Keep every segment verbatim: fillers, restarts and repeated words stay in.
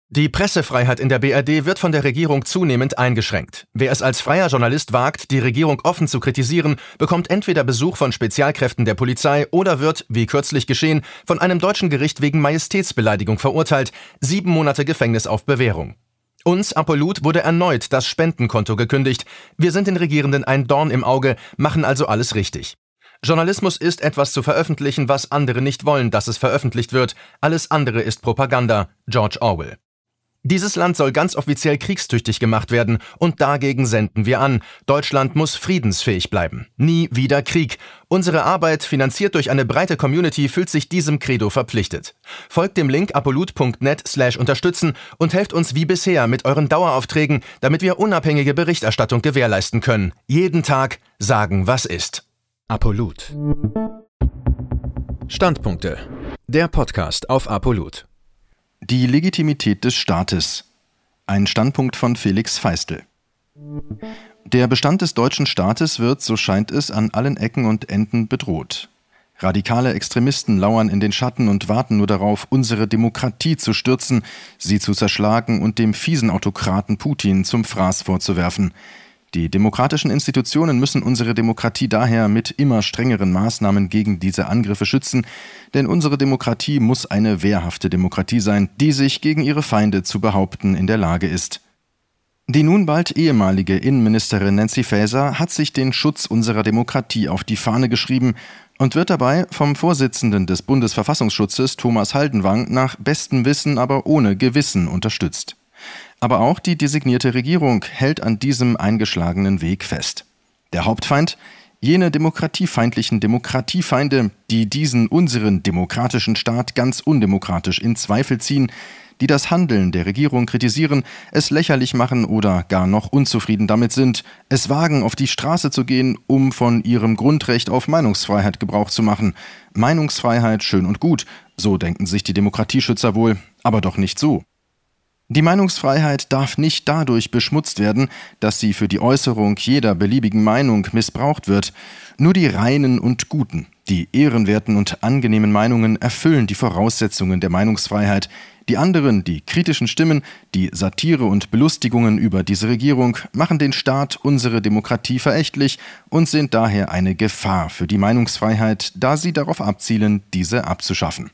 Die Pressefreiheit in der B R D wird von der Regierung zunehmend eingeschränkt. Wer es als freier Journalist wagt, die Regierung offen zu kritisieren, bekommt entweder Besuch von Spezialkräften der Polizei oder wird, wie kürzlich geschehen, von einem deutschen Gericht wegen Majestätsbeleidigung verurteilt, sieben Monate Gefängnis auf Bewährung. Uns, Apolut, wurde erneut das Spendenkonto gekündigt. Wir sind den Regierenden ein Dorn im Auge, machen also alles richtig. Journalismus ist etwas zu veröffentlichen, was andere nicht wollen, dass es veröffentlicht wird. Alles andere ist Propaganda. George Orwell. Dieses Land soll ganz offiziell kriegstüchtig gemacht werden und dagegen senden wir an. Deutschland muss friedensfähig bleiben. Nie wieder Krieg. Unsere Arbeit, finanziert durch eine breite Community, fühlt sich diesem Credo verpflichtet. Folgt dem Link apolut punkt net slash unterstützen und helft uns wie bisher mit euren Daueraufträgen, damit wir unabhängige Berichterstattung gewährleisten können. Jeden Tag sagen, was ist. Apolut. Standpunkte. Der Podcast auf Apolut. Die Legitimität des Staates. Ein Standpunkt von Felix Feistel. Der Bestand des deutschen Staates wird, so scheint es, an allen Ecken und Enden bedroht. Radikale Extremisten lauern in den Schatten und warten nur darauf, unsere Demokratie zu stürzen, sie zu zerschlagen und dem fiesen Autokraten Putin zum Fraß vorzuwerfen. Die demokratischen Institutionen müssen unsere Demokratie daher mit immer strengeren Maßnahmen gegen diese Angriffe schützen, denn unsere Demokratie muss eine wehrhafte Demokratie sein, die sich gegen ihre Feinde zu behaupten in der Lage ist. Die nun bald ehemalige Innenministerin Nancy Faeser hat sich den Schutz unserer Demokratie auf die Fahne geschrieben und wird dabei vom Vorsitzenden des Bundesverfassungsschutzes Thomas Haldenwang nach bestem Wissen, aber ohne Gewissen unterstützt. Aber auch die designierte Regierung hält an diesem eingeschlagenen Weg fest. Der Hauptfeind? Jene demokratiefeindlichen Demokratiefeinde, die diesen unseren demokratischen Staat ganz undemokratisch in Zweifel ziehen, die das Handeln der Regierung kritisieren, es lächerlich machen oder gar noch unzufrieden damit sind, es wagen, auf die Straße zu gehen, um von ihrem Grundrecht auf Meinungsfreiheit Gebrauch zu machen. Meinungsfreiheit schön und gut, so denken sich die Demokratieschützer wohl, aber doch nicht so. Die Meinungsfreiheit darf nicht dadurch beschmutzt werden, dass sie für die Äußerung jeder beliebigen Meinung missbraucht wird. Nur die reinen und guten, die ehrenwerten und angenehmen Meinungen erfüllen die Voraussetzungen der Meinungsfreiheit. Die anderen, die kritischen Stimmen, die Satire und Belustigungen über diese Regierung, machen den Staat, unsere Demokratie verächtlich und sind daher eine Gefahr für die Meinungsfreiheit, da sie darauf abzielen, diese abzuschaffen.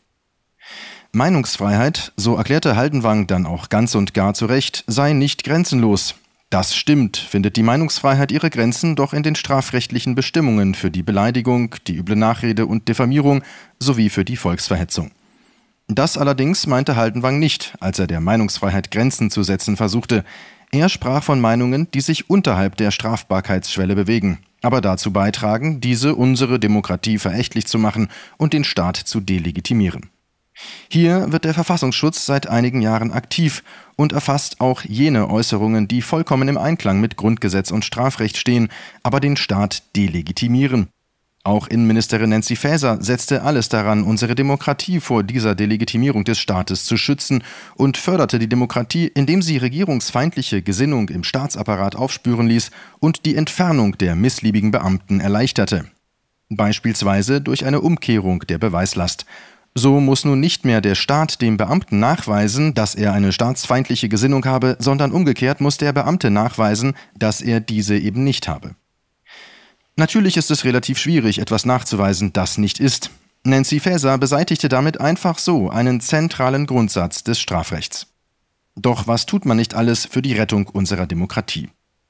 Meinungsfreiheit, so erklärte Haldenwang dann auch ganz und gar zu Recht, sei nicht grenzenlos. Das stimmt, findet die Meinungsfreiheit ihre Grenzen doch in den strafrechtlichen Bestimmungen für die Beleidigung, die üble Nachrede und Diffamierung sowie für die Volksverhetzung. Das allerdings meinte Haldenwang nicht, als er der Meinungsfreiheit Grenzen zu setzen versuchte. Er sprach von Meinungen, die sich unterhalb der Strafbarkeitsschwelle bewegen, aber dazu beitragen, diese unsere Demokratie verächtlich zu machen und den Staat zu delegitimieren. Hier wird der Verfassungsschutz seit einigen Jahren aktiv und erfasst auch jene Äußerungen, die vollkommen im Einklang mit Grundgesetz und Strafrecht stehen, aber den Staat delegitimieren. Auch Innenministerin Nancy Faeser setzte alles daran, unsere Demokratie vor dieser Delegitimierung des Staates zu schützen und förderte die Demokratie, indem sie regierungsfeindliche Gesinnung im Staatsapparat aufspüren ließ und die Entfernung der missliebigen Beamten erleichterte. Beispielsweise durch eine Umkehrung der Beweislast. So muss nun nicht mehr der Staat dem Beamten nachweisen, dass er eine staatsfeindliche Gesinnung habe, sondern umgekehrt muss der Beamte nachweisen, dass er diese eben nicht habe. Natürlich ist es relativ schwierig, etwas nachzuweisen, das nicht ist. Nancy Faeser beseitigte damit einfach so einen zentralen Grundsatz des Strafrechts. Doch was tut man nicht alles für die Rettung unserer Demokratie?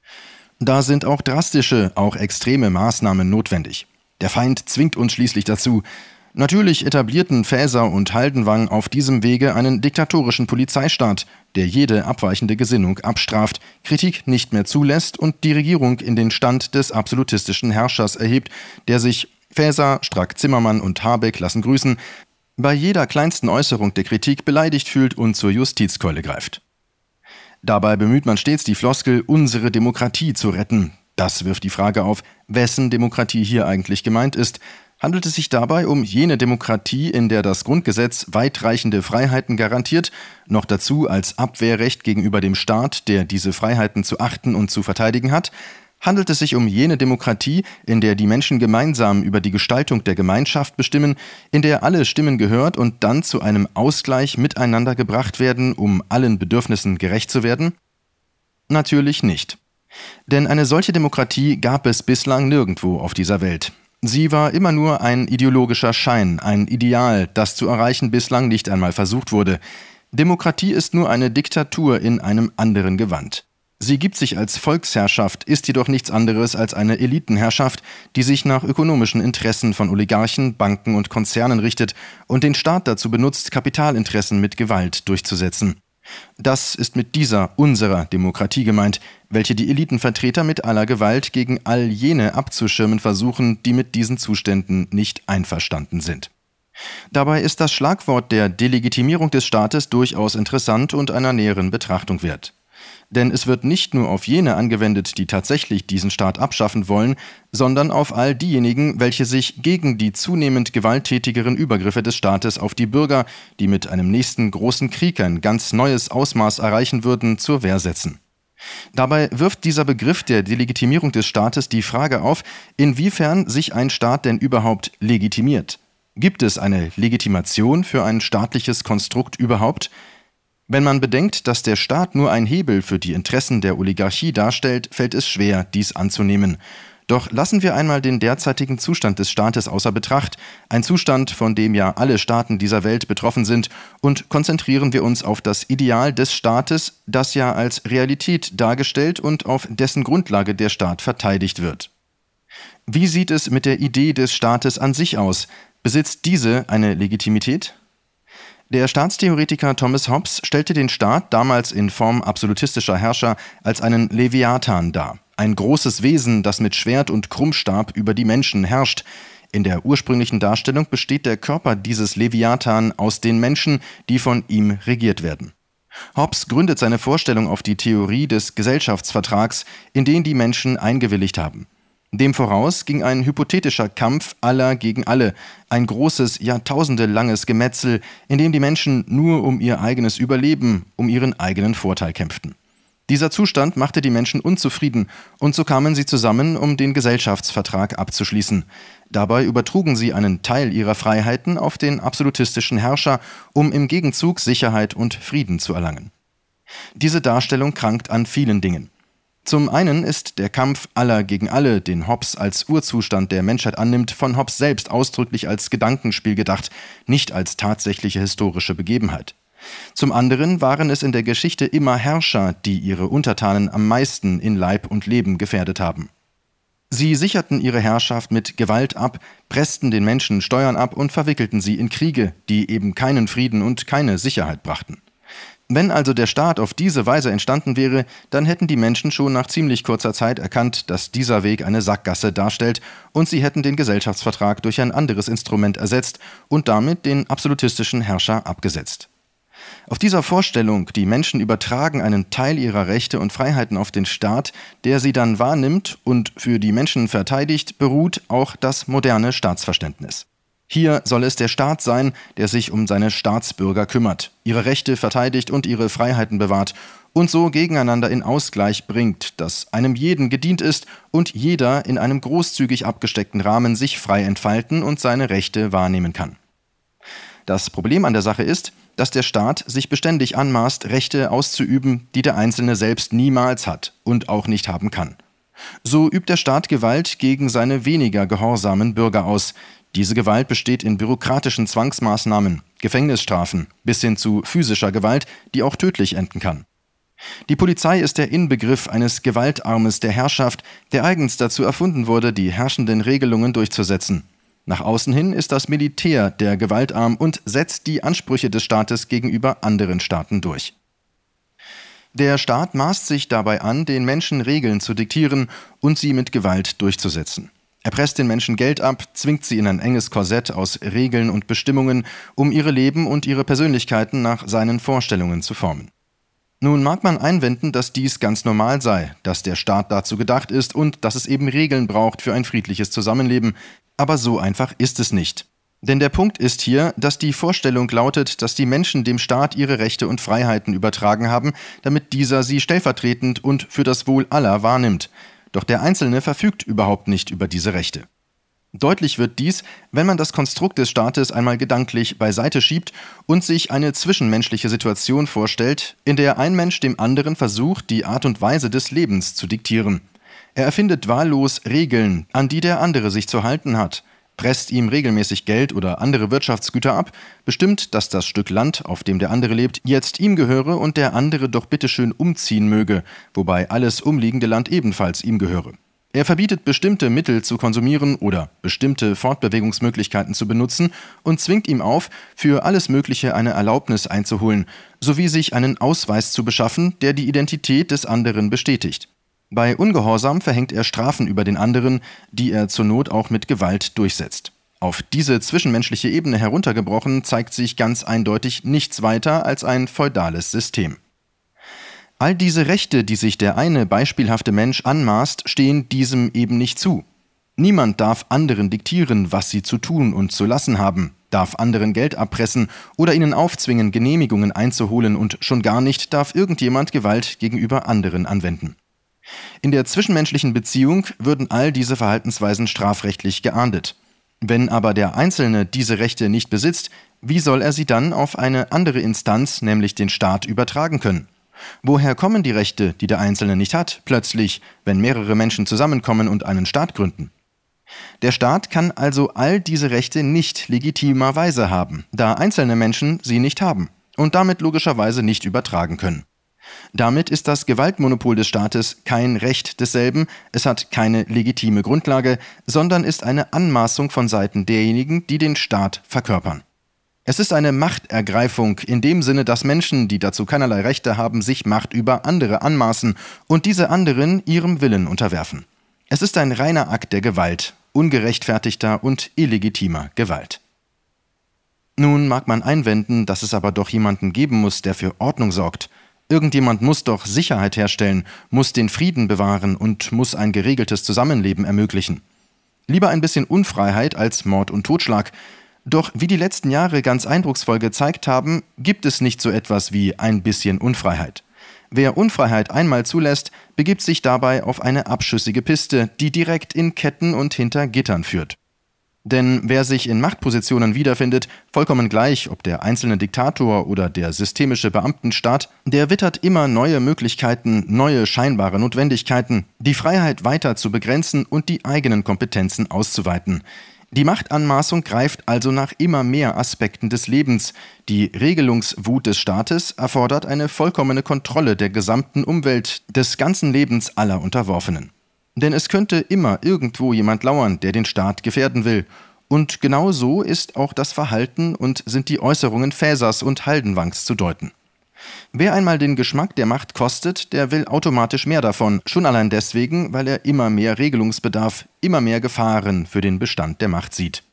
Da sind auch drastische, auch extreme Maßnahmen notwendig. Der Feind zwingt uns schließlich dazu. Natürlich etablierten Faeser und Haldenwang auf diesem Wege einen diktatorischen Polizeistaat, der jede abweichende Gesinnung abstraft, Kritik nicht mehr zulässt und die Regierung in den Stand des absolutistischen Herrschers erhebt, der sich, Faeser, Strack-Zimmermann und Habeck lassen grüßen, bei jeder kleinsten Äußerung der Kritik beleidigt fühlt und zur Justizkeule greift. Dabei bemüht man stets die Floskel, unsere Demokratie zu retten. Das wirft die Frage auf, wessen Demokratie hier eigentlich gemeint ist. Handelt es sich dabei um jene Demokratie, in der das Grundgesetz weitreichende Freiheiten garantiert, noch dazu als Abwehrrecht gegenüber dem Staat, der diese Freiheiten zu achten und zu verteidigen hat? Handelt es sich um jene Demokratie, in der die Menschen gemeinsam über die Gestaltung der Gemeinschaft bestimmen, in der alle Stimmen gehört und dann zu einem Ausgleich miteinander gebracht werden, um allen Bedürfnissen gerecht zu werden? Natürlich nicht. Denn eine solche Demokratie gab es bislang nirgendwo auf dieser Welt. Sie war immer nur ein ideologischer Schein, ein Ideal, das zu erreichen bislang nicht einmal versucht wurde. Demokratie ist nur eine Diktatur in einem anderen Gewand. Sie gibt sich als Volksherrschaft, ist jedoch nichts anderes als eine Elitenherrschaft, die sich nach ökonomischen Interessen von Oligarchen, Banken und Konzernen richtet und den Staat dazu benutzt, Kapitalinteressen mit Gewalt durchzusetzen. Das ist mit dieser unserer Demokratie gemeint, welche die Elitenvertreter mit aller Gewalt gegen all jene abzuschirmen versuchen, die mit diesen Zuständen nicht einverstanden sind. Dabei ist das Schlagwort der Delegitimierung des Staates durchaus interessant und einer näheren Betrachtung wert. Denn es wird nicht nur auf jene angewendet, die tatsächlich diesen Staat abschaffen wollen, sondern auf all diejenigen, welche sich gegen die zunehmend gewalttätigeren Übergriffe des Staates auf die Bürger, die mit einem nächsten großen Krieg ein ganz neues Ausmaß erreichen würden, zur Wehr setzen. Dabei wirft dieser Begriff der Delegitimierung des Staates die Frage auf, inwiefern sich ein Staat denn überhaupt legitimiert. Gibt es eine Legitimation für ein staatliches Konstrukt überhaupt? Wenn man bedenkt, dass der Staat nur ein Hebel für die Interessen der Oligarchie darstellt, fällt es schwer, dies anzunehmen. Doch lassen wir einmal den derzeitigen Zustand des Staates außer Betracht, ein Zustand, von dem ja alle Staaten dieser Welt betroffen sind, und konzentrieren wir uns auf das Ideal des Staates, das ja als Realität dargestellt und auf dessen Grundlage der Staat verteidigt wird. Wie sieht es mit der Idee des Staates an sich aus? Besitzt diese eine Legitimität? Der Staatstheoretiker Thomas Hobbes stellte den Staat damals in Form absolutistischer Herrscher als einen Leviathan dar, ein großes Wesen, das mit Schwert und Krummstab über die Menschen herrscht. In der ursprünglichen Darstellung besteht der Körper dieses Leviathan aus den Menschen, die von ihm regiert werden. Hobbes gründet seine Vorstellung auf die Theorie des Gesellschaftsvertrags, in den die Menschen eingewilligt haben. Dem voraus ging ein hypothetischer Kampf aller gegen alle, ein großes, jahrtausendelanges Gemetzel, in dem die Menschen nur um ihr eigenes Überleben, um ihren eigenen Vorteil kämpften. Dieser Zustand machte die Menschen unzufrieden, und so kamen sie zusammen, um den Gesellschaftsvertrag abzuschließen. Dabei übertrugen sie einen Teil ihrer Freiheiten auf den absolutistischen Herrscher, um im Gegenzug Sicherheit und Frieden zu erlangen. Diese Darstellung krankt an vielen Dingen. Zum einen ist der Kampf aller gegen alle, den Hobbes als Urzustand der Menschheit annimmt, von Hobbes selbst ausdrücklich als Gedankenspiel gedacht, nicht als tatsächliche historische Begebenheit. Zum anderen waren es in der Geschichte immer Herrscher, die ihre Untertanen am meisten in Leib und Leben gefährdet haben. Sie sicherten ihre Herrschaft mit Gewalt ab, pressten den Menschen Steuern ab und verwickelten sie in Kriege, die eben keinen Frieden und keine Sicherheit brachten. Wenn also der Staat auf diese Weise entstanden wäre, dann hätten die Menschen schon nach ziemlich kurzer Zeit erkannt, dass dieser Weg eine Sackgasse darstellt, und sie hätten den Gesellschaftsvertrag durch ein anderes Instrument ersetzt und damit den absolutistischen Herrscher abgesetzt. Auf dieser Vorstellung, die Menschen übertragen einen Teil ihrer Rechte und Freiheiten auf den Staat, der sie dann wahrnimmt und für die Menschen verteidigt, beruht auch das moderne Staatsverständnis. Hier soll es der Staat sein, der sich um seine Staatsbürger kümmert, ihre Rechte verteidigt und ihre Freiheiten bewahrt und so gegeneinander in Ausgleich bringt, dass einem jeden gedient ist und jeder in einem großzügig abgesteckten Rahmen sich frei entfalten und seine Rechte wahrnehmen kann. Das Problem an der Sache ist, dass der Staat sich beständig anmaßt, Rechte auszuüben, die der Einzelne selbst niemals hat und auch nicht haben kann. So übt der Staat Gewalt gegen seine weniger gehorsamen Bürger aus. Diese Gewalt besteht in bürokratischen Zwangsmaßnahmen, Gefängnisstrafen bis hin zu physischer Gewalt, die auch tödlich enden kann. Die Polizei ist der Inbegriff eines Gewaltarmes der Herrschaft, der eigens dazu erfunden wurde, die herrschenden Regelungen durchzusetzen. Nach außen hin ist das Militär der Gewaltarm und setzt die Ansprüche des Staates gegenüber anderen Staaten durch. Der Staat maßt sich dabei an, den Menschen Regeln zu diktieren und sie mit Gewalt durchzusetzen. Er presst den Menschen Geld ab, zwingt sie in ein enges Korsett aus Regeln und Bestimmungen, um ihre Leben und ihre Persönlichkeiten nach seinen Vorstellungen zu formen. Nun mag man einwenden, dass dies ganz normal sei, dass der Staat dazu gedacht ist und dass es eben Regeln braucht für ein friedliches Zusammenleben, aber so einfach ist es nicht. Denn der Punkt ist hier, dass die Vorstellung lautet, dass die Menschen dem Staat ihre Rechte und Freiheiten übertragen haben, damit dieser sie stellvertretend und für das Wohl aller wahrnimmt. Doch der Einzelne verfügt überhaupt nicht über diese Rechte. Deutlich wird dies, wenn man das Konstrukt des Staates einmal gedanklich beiseite schiebt und sich eine zwischenmenschliche Situation vorstellt, in der ein Mensch dem anderen versucht, die Art und Weise des Lebens zu diktieren. Er erfindet wahllos Regeln, an die der andere sich zu halten hat, presst ihm regelmäßig Geld oder andere Wirtschaftsgüter ab, bestimmt, dass das Stück Land, auf dem der andere lebt, jetzt ihm gehöre und der andere doch bitteschön umziehen möge, wobei alles umliegende Land ebenfalls ihm gehöre. Er verbietet bestimmte Mittel zu konsumieren oder bestimmte Fortbewegungsmöglichkeiten zu benutzen und zwingt ihm auf, für alles Mögliche eine Erlaubnis einzuholen, sowie sich einen Ausweis zu beschaffen, der die Identität des anderen bestätigt. Bei Ungehorsam verhängt er Strafen über den anderen, die er zur Not auch mit Gewalt durchsetzt. Auf diese zwischenmenschliche Ebene heruntergebrochen zeigt sich ganz eindeutig nichts weiter als ein feudales System. All diese Rechte, die sich der eine beispielhafte Mensch anmaßt, stehen diesem eben nicht zu. Niemand darf anderen diktieren, was sie zu tun und zu lassen haben, darf anderen Geld abpressen oder ihnen aufzwingen, Genehmigungen einzuholen und schon gar nicht darf irgendjemand Gewalt gegenüber anderen anwenden. In der zwischenmenschlichen Beziehung würden all diese Verhaltensweisen strafrechtlich geahndet. Wenn aber der Einzelne diese Rechte nicht besitzt, wie soll er sie dann auf eine andere Instanz, nämlich den Staat, übertragen können? Woher kommen die Rechte, die der Einzelne nicht hat, plötzlich, wenn mehrere Menschen zusammenkommen und einen Staat gründen? Der Staat kann also all diese Rechte nicht legitimerweise haben, da einzelne Menschen sie nicht haben und damit logischerweise nicht übertragen können. Damit ist das Gewaltmonopol des Staates kein Recht desselben, es hat keine legitime Grundlage, sondern ist eine Anmaßung von Seiten derjenigen, die den Staat verkörpern. Es ist eine Machtergreifung in dem Sinne, dass Menschen, die dazu keinerlei Rechte haben, sich Macht über andere anmaßen und diese anderen ihrem Willen unterwerfen. Es ist ein reiner Akt der Gewalt, ungerechtfertigter und illegitimer Gewalt. Nun mag man einwenden, dass es aber doch jemanden geben muss, der für Ordnung sorgt. Irgendjemand muss doch Sicherheit herstellen, muss den Frieden bewahren und muss ein geregeltes Zusammenleben ermöglichen. Lieber ein bisschen Unfreiheit als Mord und Totschlag. Doch wie die letzten Jahre ganz eindrucksvoll gezeigt haben, gibt es nicht so etwas wie ein bisschen Unfreiheit. Wer Unfreiheit einmal zulässt, begibt sich dabei auf eine abschüssige Piste, die direkt in Ketten und hinter Gittern führt. Denn wer sich in Machtpositionen wiederfindet, vollkommen gleich, ob der einzelne Diktator oder der systemische Beamtenstaat, der wittert immer neue Möglichkeiten, neue scheinbare Notwendigkeiten, die Freiheit weiter zu begrenzen und die eigenen Kompetenzen auszuweiten. Die Machtanmaßung greift also nach immer mehr Aspekten des Lebens. Die Regelungswut des Staates erfordert eine vollkommene Kontrolle der gesamten Umwelt, des ganzen Lebens aller Unterworfenen. Denn es könnte immer irgendwo jemand lauern, der den Staat gefährden will. Und genau so ist auch das Verhalten und sind die Äußerungen Fäsers und Haldenwangs zu deuten. Wer einmal den Geschmack der Macht kostet, der will automatisch mehr davon, schon allein deswegen, weil er immer mehr Regelungsbedarf, immer mehr Gefahren für den Bestand der Macht sieht.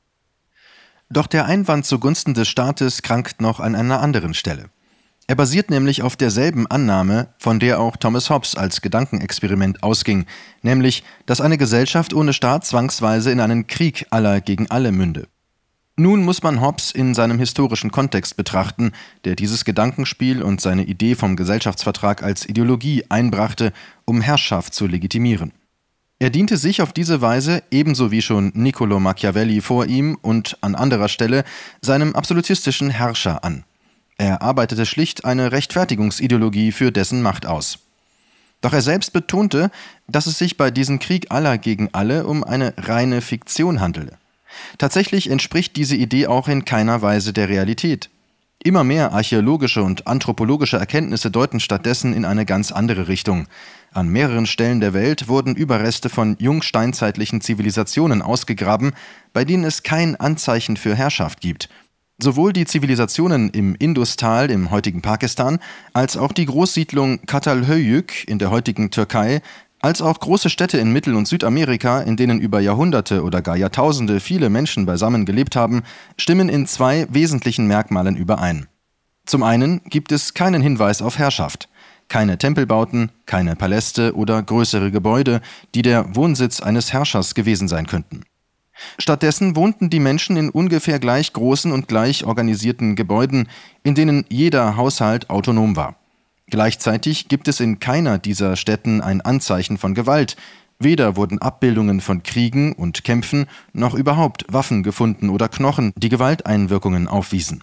Doch der Einwand zugunsten des Staates krankt noch an einer anderen Stelle. Er basiert nämlich auf derselben Annahme, von der auch Thomas Hobbes als Gedankenexperiment ausging, nämlich, dass eine Gesellschaft ohne Staat zwangsweise in einen Krieg aller gegen alle münde. Nun muss man Hobbes in seinem historischen Kontext betrachten, der dieses Gedankenspiel und seine Idee vom Gesellschaftsvertrag als Ideologie einbrachte, um Herrschaft zu legitimieren. Er diente sich auf diese Weise, ebenso wie schon Niccolò Machiavelli vor ihm und an anderer Stelle, seinem absolutistischen Herrscher an. Er arbeitete schlicht eine Rechtfertigungsideologie für dessen Macht aus. Doch er selbst betonte, dass es sich bei diesem Krieg aller gegen alle um eine reine Fiktion handele. Tatsächlich entspricht diese Idee auch in keiner Weise der Realität. Immer mehr archäologische und anthropologische Erkenntnisse deuten stattdessen in eine ganz andere Richtung. An mehreren Stellen der Welt wurden Überreste von jungsteinzeitlichen Zivilisationen ausgegraben, bei denen es kein Anzeichen für Herrschaft gibt. Sowohl die Zivilisationen im Industal im heutigen Pakistan, als auch die Großsiedlung Çatalhöyük in der heutigen Türkei, als auch große Städte in Mittel- und Südamerika, in denen über Jahrhunderte oder gar Jahrtausende viele Menschen beisammen gelebt haben, stimmen in zwei wesentlichen Merkmalen überein. Zum einen gibt es keinen Hinweis auf Herrschaft, keine Tempelbauten, keine Paläste oder größere Gebäude, die der Wohnsitz eines Herrschers gewesen sein könnten. Stattdessen wohnten die Menschen in ungefähr gleich großen und gleich organisierten Gebäuden, in denen jeder Haushalt autonom war. Gleichzeitig gibt es in keiner dieser Städten ein Anzeichen von Gewalt, Weder wurden Abbildungen von Kriegen und Kämpfen noch überhaupt Waffen gefunden oder Knochen, die Gewalteinwirkungen aufwiesen.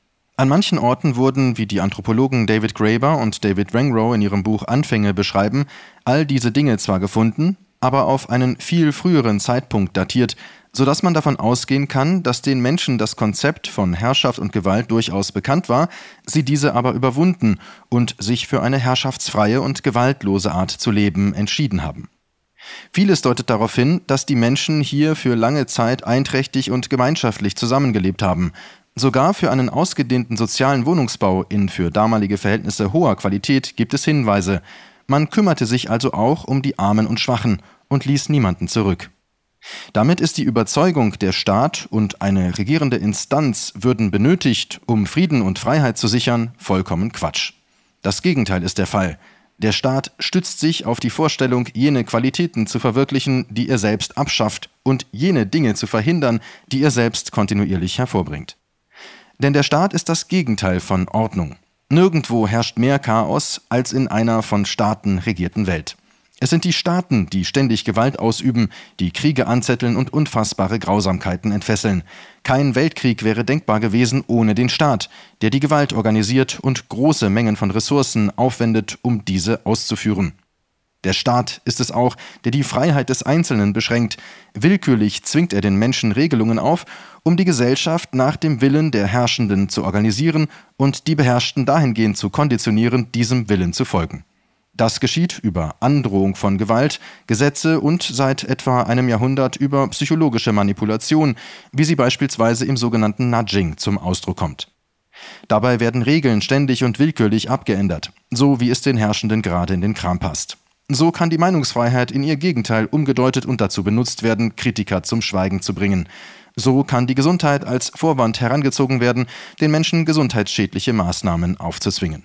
An manchen Orten wurden, wie die Anthropologen David Graeber und David Wengrow in ihrem Buch Anfänge beschreiben, all diese Dinge zwar gefunden, aber auf einen viel früheren Zeitpunkt datiert, sodass man davon ausgehen kann, dass den Menschen das Konzept von Herrschaft und Gewalt durchaus bekannt war, sie diese aber überwunden und sich für eine herrschaftsfreie und gewaltlose Art zu leben entschieden haben. Vieles deutet darauf hin, dass die Menschen hier für lange Zeit einträchtig und gemeinschaftlich zusammengelebt haben. Sogar für einen ausgedehnten sozialen Wohnungsbau in für damalige Verhältnisse hoher Qualität gibt es Hinweise. Man kümmerte sich also auch um die Armen und Schwachen und ließ niemanden zurück. Damit ist die Überzeugung, der Staat und eine regierende Instanz würden benötigt, um Frieden und Freiheit zu sichern, vollkommen Quatsch. Das Gegenteil ist der Fall. Der Staat stützt sich auf die Vorstellung, jene Qualitäten zu verwirklichen, die er selbst abschafft, und jene Dinge zu verhindern, die er selbst kontinuierlich hervorbringt. Denn der Staat ist das Gegenteil von Ordnung. Nirgendwo herrscht mehr Chaos als in einer von Staaten regierten Welt. Es sind die Staaten, die ständig Gewalt ausüben, die Kriege anzetteln und unfassbare Grausamkeiten entfesseln. Kein Weltkrieg wäre denkbar gewesen ohne den Staat, der die Gewalt organisiert und große Mengen von Ressourcen aufwendet, um diese auszuführen. Der Staat ist es auch, der die Freiheit des Einzelnen beschränkt. Willkürlich zwingt er den Menschen Regelungen auf, um die Gesellschaft nach dem Willen der Herrschenden zu organisieren und die Beherrschten dahingehend zu konditionieren, diesem Willen zu folgen. Das geschieht über Androhung von Gewalt, Gesetze und seit etwa einem Jahrhundert über psychologische Manipulation, wie sie beispielsweise im sogenannten Nudging zum Ausdruck kommt. Dabei werden Regeln ständig und willkürlich abgeändert, so wie es den Herrschenden gerade in den Kram passt. So kann die Meinungsfreiheit in ihr Gegenteil umgedeutet und dazu benutzt werden, Kritiker zum Schweigen zu bringen. So kann die Gesundheit als Vorwand herangezogen werden, den Menschen gesundheitsschädliche Maßnahmen aufzuzwingen.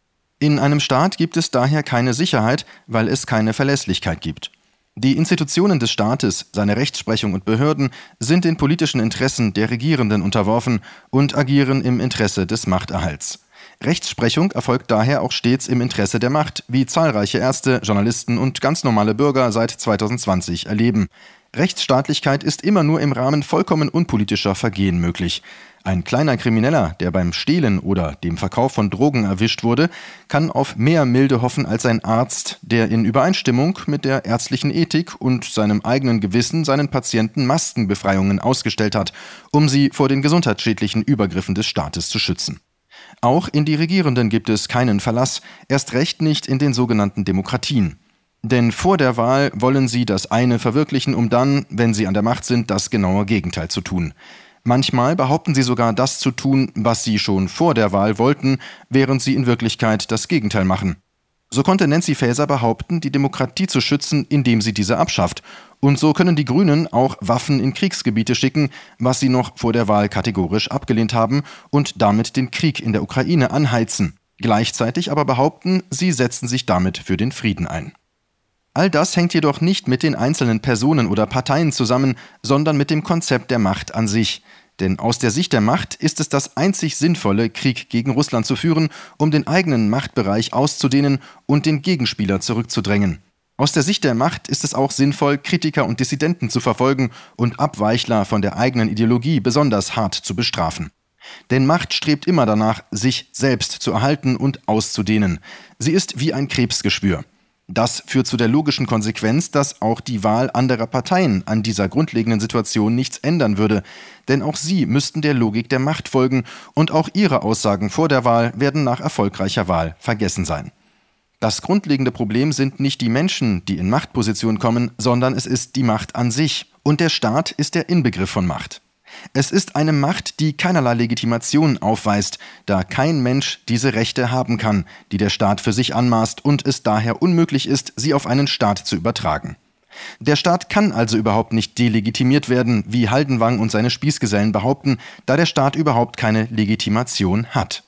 In einem Staat gibt es daher keine Sicherheit, weil es keine Verlässlichkeit gibt. Die Institutionen des Staates, seine Rechtsprechung und Behörden sind den politischen Interessen der Regierenden unterworfen und agieren im Interesse des Machterhalts. Rechtsprechung erfolgt daher auch stets im Interesse der Macht, wie zahlreiche Ärzte, Journalisten und ganz normale Bürger seit zweitausendzwanzig erleben. Rechtsstaatlichkeit ist immer nur im Rahmen vollkommen unpolitischer Vergehen möglich. Ein kleiner Krimineller, der beim Stehlen oder dem Verkauf von Drogen erwischt wurde, kann auf mehr Milde hoffen als ein Arzt, der in Übereinstimmung mit der ärztlichen Ethik und seinem eigenen Gewissen seinen Patienten Maskenbefreiungen ausgestellt hat, um sie vor den gesundheitsschädlichen Übergriffen des Staates zu schützen. Auch in die Regierenden gibt es keinen Verlass, erst recht nicht in den sogenannten Demokratien. Denn vor der Wahl wollen sie das eine verwirklichen, um dann, wenn sie an der Macht sind, das genaue Gegenteil zu tun. Manchmal behaupten sie sogar, das zu tun, was sie schon vor der Wahl wollten, während sie in Wirklichkeit das Gegenteil machen. So konnte Nancy Faeser behaupten, die Demokratie zu schützen, indem sie diese abschafft. Und so können die Grünen auch Waffen in Kriegsgebiete schicken, was sie noch vor der Wahl kategorisch abgelehnt haben, und damit den Krieg in der Ukraine anheizen. Gleichzeitig aber behaupten, sie setzen sich damit für den Frieden ein. All das hängt jedoch nicht mit den einzelnen Personen oder Parteien zusammen, sondern mit dem Konzept der Macht an sich. Denn aus der Sicht der Macht ist es das einzig Sinnvolle, Krieg gegen Russland zu führen, um den eigenen Machtbereich auszudehnen und den Gegenspieler zurückzudrängen. Aus der Sicht der Macht ist es auch sinnvoll, Kritiker und Dissidenten zu verfolgen und Abweichler von der eigenen Ideologie besonders hart zu bestrafen. Denn Macht strebt immer danach, sich selbst zu erhalten und auszudehnen. Sie ist wie ein Krebsgeschwür. Das führt zu der logischen Konsequenz, dass auch die Wahl anderer Parteien an dieser grundlegenden Situation nichts ändern würde, denn auch sie müssten der Logik der Macht folgen und auch ihre Aussagen vor der Wahl werden nach erfolgreicher Wahl vergessen sein. Das grundlegende Problem sind nicht die Menschen, die in Machtpositionen kommen, sondern es ist die Macht an sich, und der Staat ist der Inbegriff von Macht. Es ist eine Macht, die keinerlei Legitimation aufweist, da kein Mensch diese Rechte haben kann, die der Staat für sich anmaßt und es daher unmöglich ist, sie auf einen Staat zu übertragen. Der Staat kann also überhaupt nicht delegitimiert werden, wie Haldenwang und seine Spießgesellen behaupten, da der Staat überhaupt keine Legitimation hat.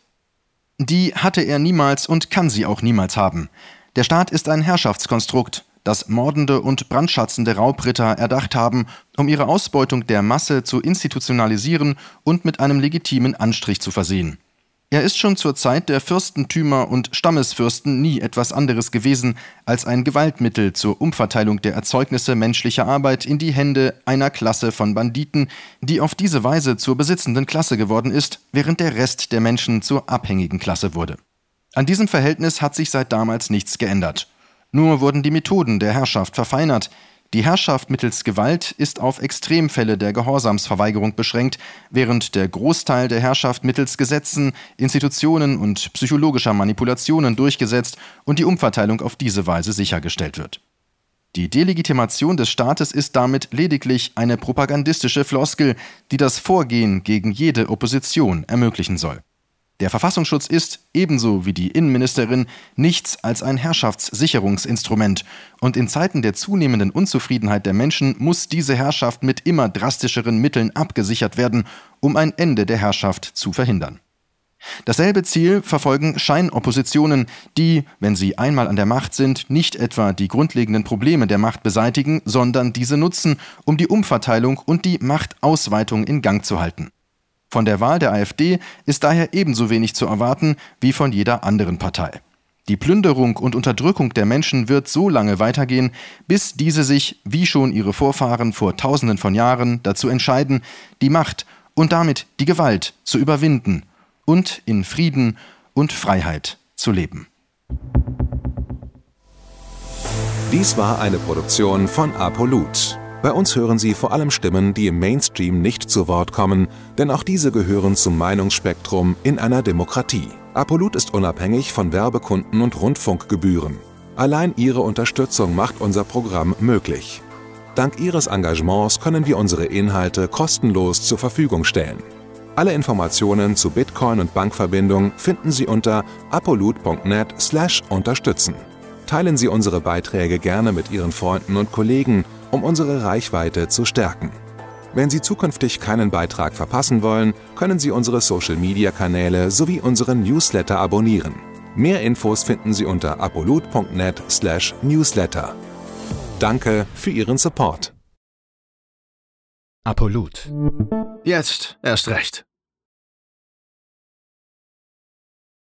Die hatte er niemals und kann sie auch niemals haben. Der Staat ist ein Herrschaftskonstrukt, das mordende und brandschatzende Raubritter erdacht haben, um ihre Ausbeutung der Masse zu institutionalisieren und mit einem legitimen Anstrich zu versehen. Er ist schon zur Zeit der Fürstentümer und Stammesfürsten nie etwas anderes gewesen als ein Gewaltmittel zur Umverteilung der Erzeugnisse menschlicher Arbeit in die Hände einer Klasse von Banditen, die auf diese Weise zur besitzenden Klasse geworden ist, während der Rest der Menschen zur abhängigen Klasse wurde. An diesem Verhältnis hat sich seit damals nichts geändert. Nur wurden die Methoden der Herrschaft verfeinert. Die Herrschaft mittels Gewalt ist auf Extremfälle der Gehorsamsverweigerung beschränkt, während der Großteil der Herrschaft mittels Gesetzen, Institutionen und psychologischer Manipulationen durchgesetzt und die Umverteilung auf diese Weise sichergestellt wird. Die Delegitimation des Staates ist damit lediglich eine propagandistische Floskel, die das Vorgehen gegen jede Opposition ermöglichen soll. Der Verfassungsschutz ist, ebenso wie die Innenministerin, nichts als ein Herrschaftssicherungsinstrument. Und in Zeiten der zunehmenden Unzufriedenheit der Menschen muss diese Herrschaft mit immer drastischeren Mitteln abgesichert werden, um ein Ende der Herrschaft zu verhindern. Dasselbe Ziel verfolgen Scheinoppositionen, die, wenn sie einmal an der Macht sind, nicht etwa die grundlegenden Probleme der Macht beseitigen, sondern diese nutzen, um die Umverteilung und die Machtausweitung in Gang zu halten. Von der Wahl der AfD ist daher ebenso wenig zu erwarten wie von jeder anderen Partei. Die Plünderung und Unterdrückung der Menschen wird so lange weitergehen, bis diese sich, wie schon ihre Vorfahren vor Tausenden von Jahren, dazu entscheiden, die Macht und damit die Gewalt zu überwinden und in Frieden und Freiheit zu leben. Dies war eine Produktion von Apolut. Bei uns hören Sie vor allem Stimmen, die im Mainstream nicht zu Wort kommen, denn auch diese gehören zum Meinungsspektrum in einer Demokratie. Apolut ist unabhängig von Werbekunden und Rundfunkgebühren. Allein Ihre Unterstützung macht unser Programm möglich. Dank Ihres Engagements können wir unsere Inhalte kostenlos zur Verfügung stellen. Alle Informationen zu Bitcoin und Bankverbindung finden Sie unter apolut punkt net slash unterstützen. Teilen Sie unsere Beiträge gerne mit Ihren Freunden und Kollegen, um unsere Reichweite zu stärken. Wenn Sie zukünftig keinen Beitrag verpassen wollen, können Sie unsere Social-Media-Kanäle sowie unseren Newsletter abonnieren. Mehr Infos finden Sie unter apolut punkt net slash newsletter. Danke für Ihren Support. Apolut. Jetzt erst recht.